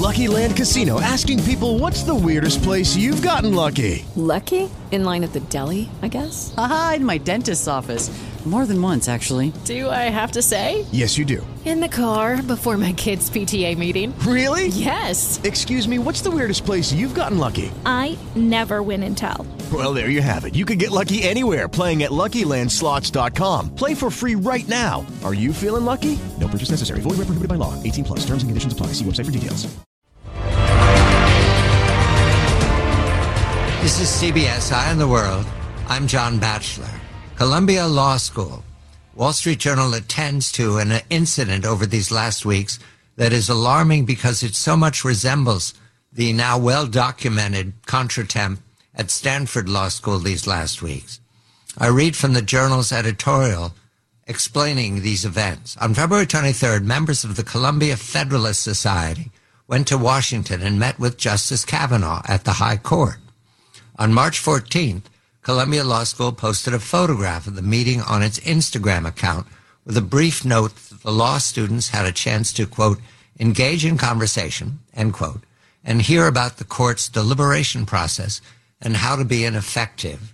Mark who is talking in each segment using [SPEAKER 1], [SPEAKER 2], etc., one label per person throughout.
[SPEAKER 1] Lucky Land Casino, asking people, what's the weirdest place you've gotten lucky?
[SPEAKER 2] Lucky? In line at the deli, I guess?
[SPEAKER 3] Aha, in my dentist's office. More than once, actually.
[SPEAKER 2] Do I have to say?
[SPEAKER 1] Yes, you do.
[SPEAKER 2] In the car before my kids' PTA meeting.
[SPEAKER 1] Really?
[SPEAKER 2] Yes.
[SPEAKER 1] Excuse me, what's the weirdest place you've gotten lucky?
[SPEAKER 4] I never win and tell.
[SPEAKER 1] Well, there you have it. You can get lucky anywhere, playing at LuckyLandSlots.com. Play for free right now. Are you feeling lucky? No purchase necessary. Void where prohibited by law. 18 plus. Terms and conditions apply. See website for details.
[SPEAKER 5] This is CBS Eye on the World. I'm John Batchelor. Columbia Law School. Wall Street Journal attends to an incident over these last weeks that is alarming because it so much resembles the now well-documented contretemps at Stanford Law School these last weeks. I read from the Journal's editorial explaining these events. On February 23rd, members of the Columbia Federalist Society went to Washington and met with Justice Kavanaugh at the High Court. On March 14th, Columbia Law School posted a photograph of the meeting on its Instagram account with a brief note that the law students had a chance to, quote, engage in conversation, end quote, and hear about the court's deliberation process and how to be an effective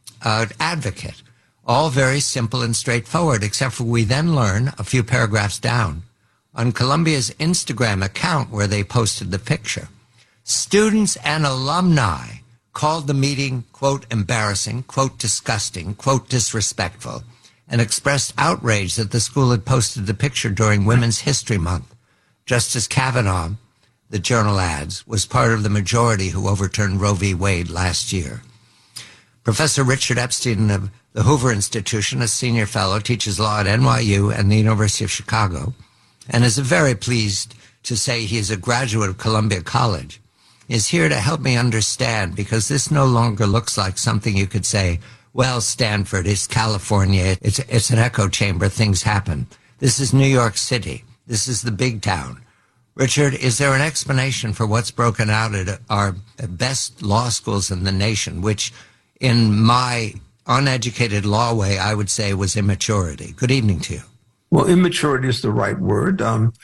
[SPEAKER 5] advocate. All very simple and straightforward, except for we then learn a few paragraphs down on Columbia's Instagram account where they posted the picture. Students and alumni called the meeting, quote, embarrassing, quote, disgusting, quote, disrespectful, and expressed outrage that the school had posted the picture during Women's History Month. Justice Kavanaugh, the Journal adds, was part of the majority who overturned Roe v. Wade last year. Professor Richard Epstein of the Hoover Institution, a senior fellow, teaches law at NYU and the University of Chicago, and is very pleased to say he is a graduate of Columbia College, is here to help me understand, because this no longer looks like something you could say, well, Stanford, it's California, it's an echo chamber, things happen. This is New York City. This is the big town. Richard, is there an explanation for what's broken out at our best law schools in the nation, which in my uneducated law way, I would say was immaturity? Good evening to you.
[SPEAKER 6] Well, immaturity is the right word.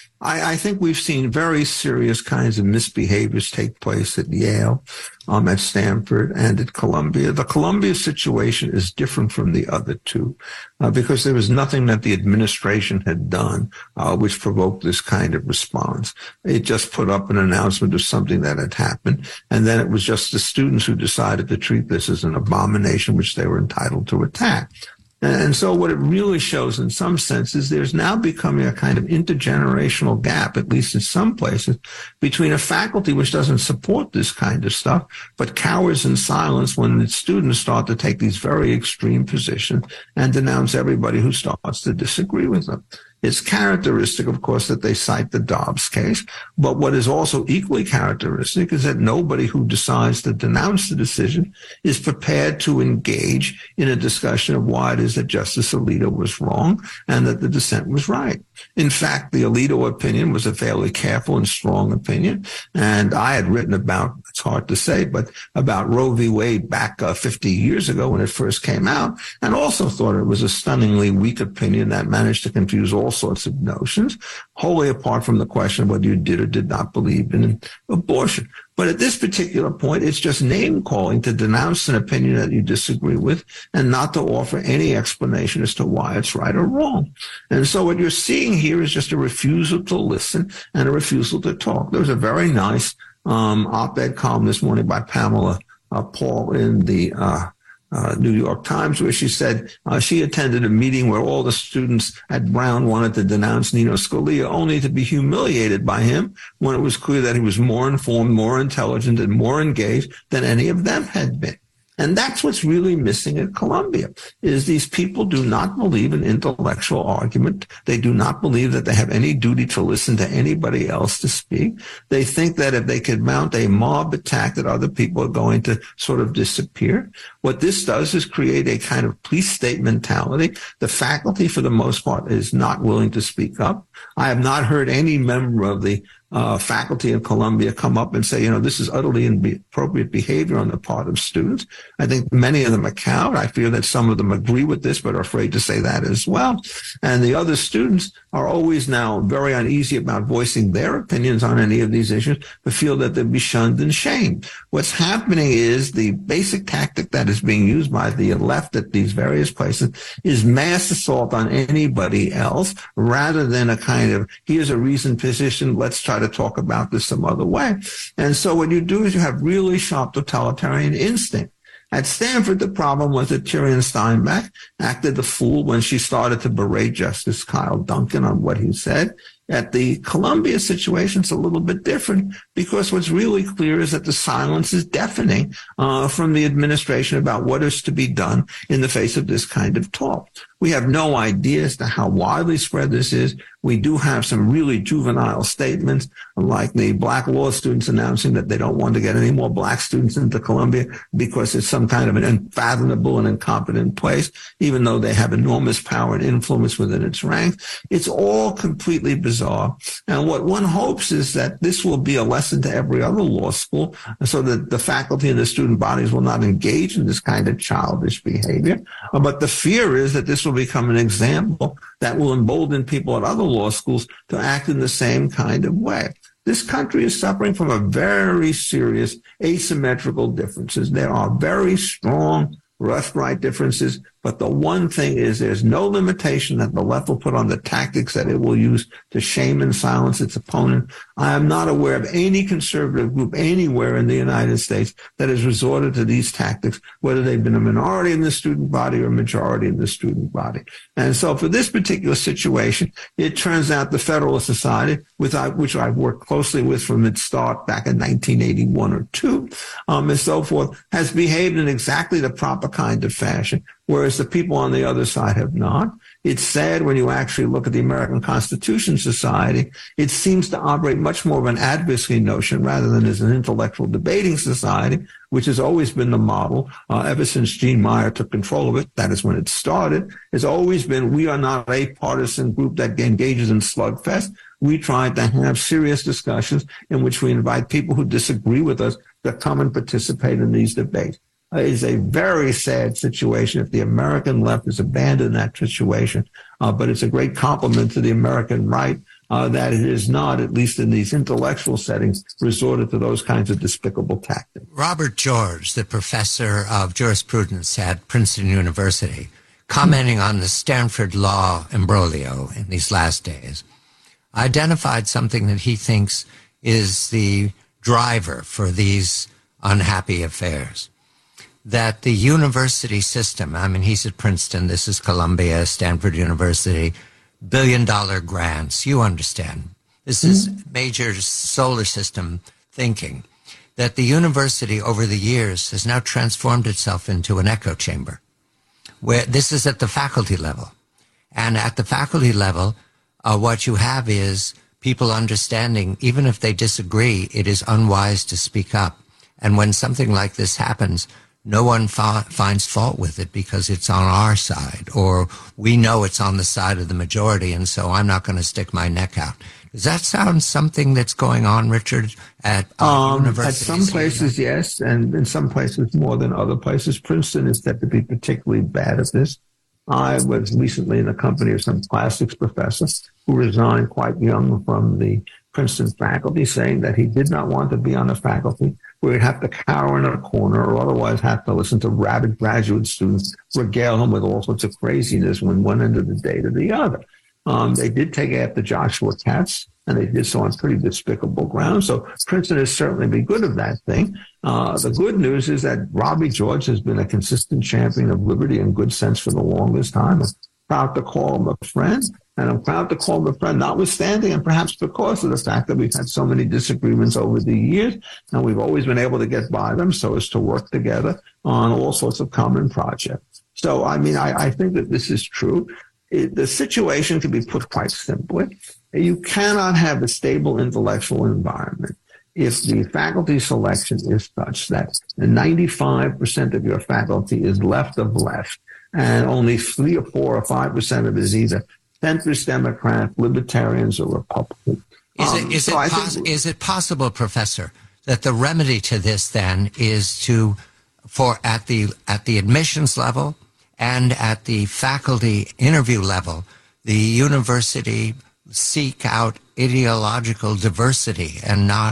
[SPEAKER 6] I think we've seen very serious kinds of misbehaviors take place at Yale, at Stanford, and at Columbia. The Columbia situation is different from the other two because there was nothing that the administration had done which provoked this kind of response. It just put up an announcement of something that had happened, and then it was just the students who decided to treat this as an abomination which they were entitled to attack. And so what it really shows in some sense is there's now becoming a kind of intergenerational gap, at least in some places, between a faculty which doesn't support this kind of stuff, but cowers in silence when the students start to take these very extreme positions and denounce everybody who starts to disagree with them. It's characteristic, of course, that they cite the Dobbs case, but what is also equally characteristic is that nobody who decides to denounce the decision is prepared to engage in a discussion of why it is that Justice Alito was wrong and that the dissent was right. In fact, the Alito opinion was a fairly careful and strong opinion, and I had written about, it's hard to say, but about Roe v. Wade back 50 years ago when it first came out, and also thought it was a stunningly weak opinion that managed to confuse all sorts of notions, wholly apart from the question of whether you did or did not believe in abortion. But at this particular point, it's just name-calling to denounce an opinion that you disagree with and not to offer any explanation as to why it's right or wrong. And so what you're seeing here is just a refusal to listen and a refusal to talk. There was a very nice op-ed column this morning by Pamela Paul in the New York Times, where she said she attended a meeting where all the students at Brown wanted to denounce Nino Scalia, only to be humiliated by him when it was clear that he was more informed, more intelligent, and more engaged than any of them had been. And that's what's really missing at Columbia, is these people do not believe in intellectual argument. They do not believe that they have any duty to listen to anybody else to speak. They think that if they could mount a mob attack, that other people are going to sort of disappear. What this does is create a kind of police state mentality. The faculty, for the most part, is not willing to speak up. I have not heard any member of the faculty in Columbia come up and say, this is utterly inappropriate behavior on the part of students. I think many of them account. I fear that some of them agree with this, but are afraid to say that as well. And the other students are always now very uneasy about voicing their opinions on any of these issues, but feel that they'll be shunned and shamed. What's happening is the basic tactic that is being used by the left at these various places is mass assault on anybody else rather than a kind of, here's a reasoned position, let's try to talk about this some other way. And so what you do is you have really sharp totalitarian instinct. At Stanford, the problem was that Tyrion Steinbeck acted the fool when she started to berate Justice Kyle Duncan on what he said. At the Columbia situation, it's a little bit different because what's really clear is that the silence is deafening from the administration about what is to be done in the face of this kind of talk. We have no idea as to how widely spread this is. We do have some really juvenile statements, like the black law students announcing that they don't want to get any more black students into Columbia because it's some kind of an unfathomable and incompetent place, even though they have enormous power and influence within its ranks. It's all completely bizarre. And what one hopes is that this will be a lesson to every other law school so that the faculty and the student bodies will not engage in this kind of childish behavior. But the fear is that this will become an example that will embolden people at other law schools to act in the same kind of way. This country is suffering from a very serious asymmetrical differences. There are very strong left-right differences, but the one thing is there's no limitation that the left will put on the tactics that it will use to shame and silence its opponent. I am not aware of any conservative group anywhere in the United States that has resorted to these tactics, whether they've been a minority in the student body or a majority in the student body. And so for this particular situation, it turns out the Federalist Society, which I've worked closely with from its start back in 1981 or 2, and so forth, has behaved in exactly the proper kind of fashion, whereas the people on the other side have not. It's sad when you actually look at the American Constitution Society. It seems to operate much more of an advocacy notion rather than as an intellectual debating society, which has always been the model ever since Gene Meyer took control of it. That is when it started. It's always been, we are not a partisan group that engages in slugfest. We try to have serious discussions in which we invite people who disagree with us to come and participate in these debates. It is a very sad situation if the American left has abandoned that situation, but it's a great compliment to the American right that it is not, at least in these intellectual settings, resorted to those kinds of despicable tactics.
[SPEAKER 5] Robert George, the professor of jurisprudence at Princeton University, commenting on the Stanford law imbroglio in these last days, identified something that he thinks is the driver for these unhappy affairs. That the university system, I mean, he's at Princeton, this is Columbia, Stanford University, billion-dollar grants, you understand. This is major solar system thinking, that the university over the years has now transformed itself into an echo chamber, where this is at the faculty level. And at the faculty level, what you have is people understanding, even if they disagree, it is unwise to speak up. And when something like this happens, no one finds fault with it because it's on our side, or we know it's on the side of the majority, and so I'm not going to stick my neck out. Does that sound something that's going on, Richard, at universities?
[SPEAKER 6] At some places, yes, and in some places more than other places. Princeton is said to be particularly bad at this. I was recently in the company of some plastics professor who resigned quite young from the Princeton faculty, saying that he did not want to be on a faculty where he'd have to cower in a corner or otherwise have to listen to rabid graduate students regale him with all sorts of craziness from one end of the day to the other. They did take after Joshua Katz, and they did so on pretty despicable grounds. So Princeton has certainly been good at that thing. The good news is that Robbie George has been a consistent champion of liberty and good sense for the longest time. I'm proud to call him a friend, and I'm proud to call him a friend, notwithstanding and perhaps because of the fact that we've had so many disagreements over the years, and we've always been able to get by them so as to work together on all sorts of common projects. So, I mean, I think that this is true. The situation can be put quite simply. You cannot have a stable intellectual environment if the faculty selection is such that 95% of your faculty is left of left, and only 3 or 4 or 5% of it is either centrist Democrat, libertarians, or Republicans.
[SPEAKER 5] Is it possible, Professor, that the remedy to this then is at the admissions level and at the faculty interview level, the university seek out ideological diversity and not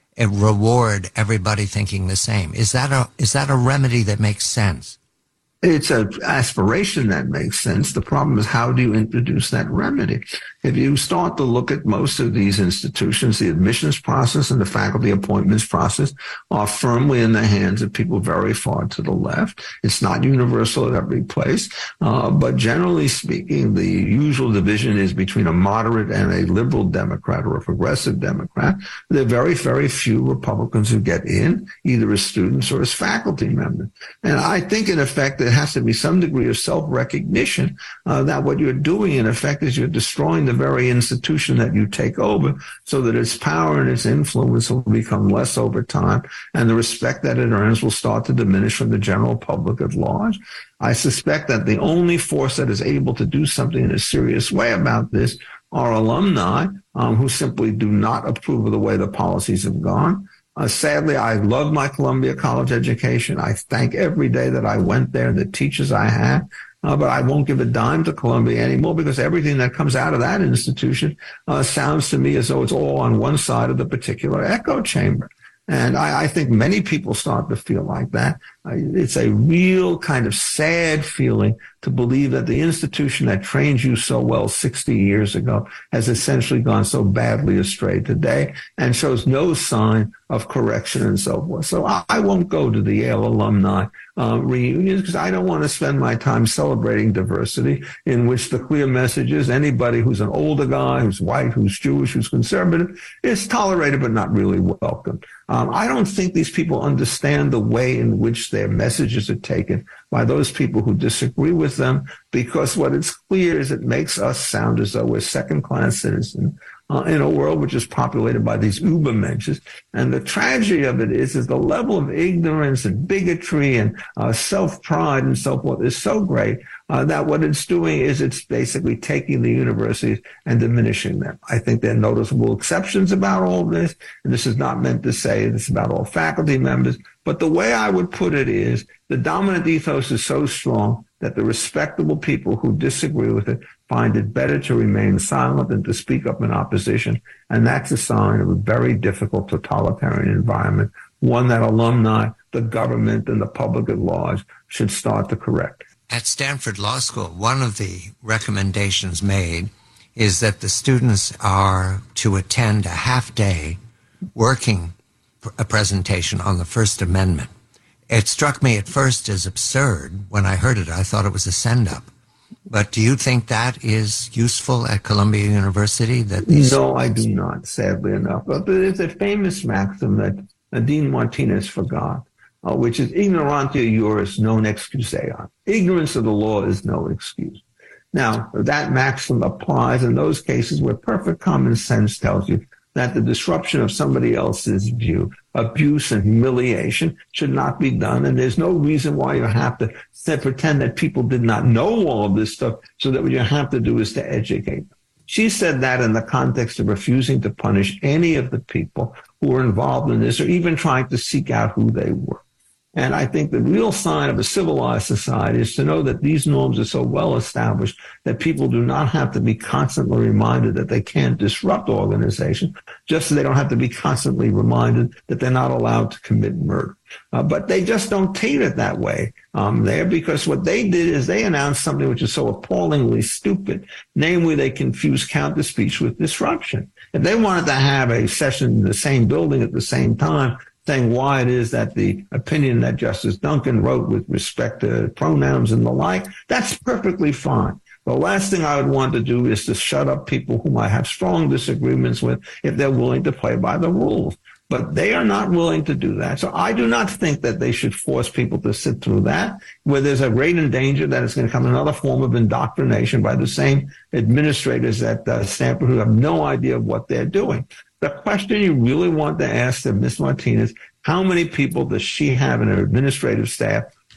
[SPEAKER 5] reward everybody thinking the same? Is that a remedy that makes sense?
[SPEAKER 6] It's an aspiration that makes sense. The problem is, how do you introduce that remedy? If you start to look at most of these institutions, the admissions process and the faculty appointments process are firmly in the hands of people very far to the left. It's not universal at every place, but generally speaking, the usual division is between a moderate and a liberal Democrat or a progressive Democrat. There are very, very few Republicans who get in, either as students or as faculty members. And I think, in effect, there has to be some degree of self-recognition that what you're doing, in effect, is you're destroying the very institution that you take over, so that its power and its influence will become less over time, and the respect that it earns will start to diminish from the general public at large. I suspect that the only force that is able to do something in a serious way about this are alumni who simply do not approve of the way the policies have gone. Sadly, I love my Columbia College education. I thank every day that I went there, the teachers I had. But I won't give a dime to Columbia anymore, because everything that comes out of that institution sounds to me as though it's all on one side of the particular echo chamber. And I think many people start to feel like that. It's a real kind of sad feeling to believe that the institution that trained you so well 60 years ago has essentially gone so badly astray today and shows no sign of correction and so forth. So I won't go to the Yale alumni reunions, because I don't want to spend my time celebrating diversity, in which the clear message is anybody who's an older guy, who's white, who's Jewish, who's conservative, is tolerated but not really welcome. I don't think these people understand the way in which their messages are taken by those people who disagree with them, because what is clear is it makes us sound as though we're second-class citizens in a world which is populated by these ubermenches. And the tragedy of it is the level of ignorance and bigotry and self-pride and so forth is so great that what it's doing is it's basically taking the universities and diminishing them. I think there are noticeable exceptions about all this, and this is not meant to say this about all faculty members, but the way I would put it is the dominant ethos is so strong that the respectable people who disagree with it find it better to remain silent than to speak up in opposition. And that's a sign of a very difficult totalitarian environment, one that alumni, the government, and the public at large should start to correct.
[SPEAKER 5] At Stanford Law School, one of the recommendations made is that the students are to attend a half-day working a presentation on the First Amendment. It struck me at first as absurd. When I heard it, I thought it was a send-up. But do you think that is useful at Columbia University?
[SPEAKER 6] No, I do not, sadly enough. But there's a famous maxim that Dean Martinez forgot, which is ignorantia juris non excusea. Ignorance of the law is no excuse. Now, that maxim applies in those cases where perfect common sense tells you that the disruption of somebody else's view, abuse and humiliation, should not be done. And there's no reason why you have to pretend that people did not know all of this stuff, so that what you have to do is to educate them. She said that in the context of refusing to punish any of the people who were involved in this, or even trying to seek out who they were. And I think the real sign of a civilized society is to know that these norms are so well established that people do not have to be constantly reminded that they can't disrupt organizations, just so they don't have to be constantly reminded that they're not allowed to commit murder. But they just don't take it that way there, because what they did is they announced something which is so appallingly stupid. Namely, they confused counter speech with disruption. If they wanted to have a session in the same building at the same time, saying why it is that the opinion that Justice Duncan wrote with respect to pronouns and the like, that's perfectly fine. The last thing I would want to do is to shut up people whom I have strong disagreements with if they're willing to play by the rules. But they are not willing to do that. So I do not think that they should force people to sit through that, where there's a great danger that it's going to come another form of indoctrination by the same administrators at Stanford who have no idea what they're doing. The question you really want to ask of Ms. Martinez, how many people does she have in her administrative staff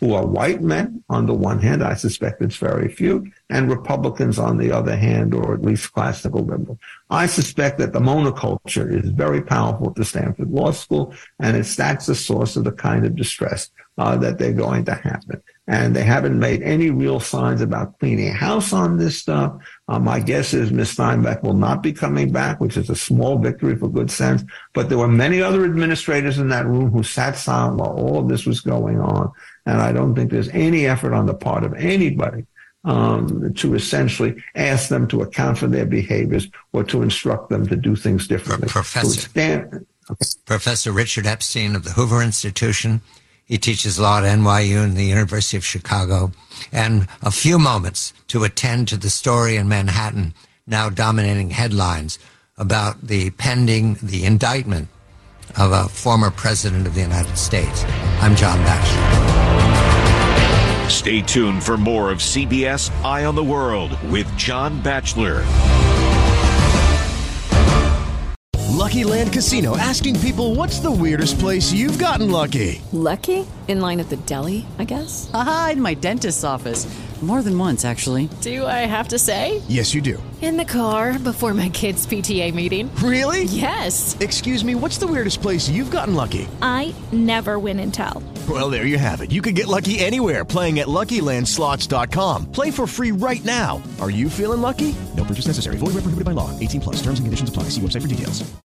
[SPEAKER 6] who are white men. On the one hand, I suspect it's very few, and Republicans on the other hand, or at least classical liberal. I suspect that the monoculture is very powerful at the Stanford Law School, and that's the source of the kind of distress that they're going to happen. And they haven't made any real signs about cleaning house on this stuff. My guess is Ms. Steinbeck will not be coming back, which is a small victory for good sense. But there were many other administrators in that room who sat silent while all of this was going on. And I don't think there's any effort on the part of anybody to essentially ask them to account for their behaviors or to instruct them to do things differently.
[SPEAKER 5] Professor Richard Epstein of the Hoover Institution. He teaches law at NYU and the University of Chicago. And a few moments to attend to the story in Manhattan, now dominating headlines, about the indictment of a former president of the United States. I'm John Batchelor.
[SPEAKER 7] Stay tuned for more of CBS Eye on the World with John Batchelor.
[SPEAKER 1] Lucky Land Casino, asking people, what's the weirdest place you've gotten lucky?
[SPEAKER 2] Lucky? In line at the deli, I guess?
[SPEAKER 3] Aha, in my dentist's office. More than once, actually.
[SPEAKER 2] Do I have to say?
[SPEAKER 1] Yes, you do.
[SPEAKER 2] In the car before my kids' PTA meeting.
[SPEAKER 1] Really?
[SPEAKER 2] Yes.
[SPEAKER 1] Excuse me, what's the weirdest place you've gotten lucky?
[SPEAKER 4] I never win and tell.
[SPEAKER 1] Well, there you have it. You can get lucky anywhere, playing at LuckyLandSlots.com. Play for free right now. Are you feeling lucky? No purchase necessary. Void where prohibited by law. 18+. Terms and conditions apply. See website for details.